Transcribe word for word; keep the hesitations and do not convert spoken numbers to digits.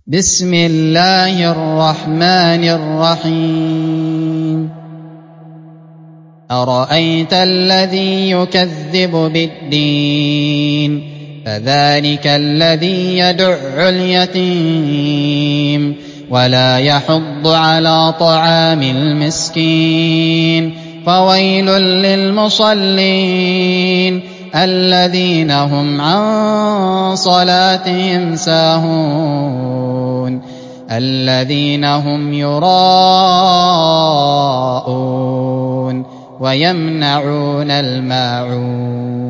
بسم الله الرحمن الرحيم أرأيت الذي يكذب بالدين فذلك الذي يدع اليتيم ولا يحض على طعام المسكين فويل للمصلين الذين هم عن صلاتهم ساهون الذين هم يراءون ويمنعون الماعون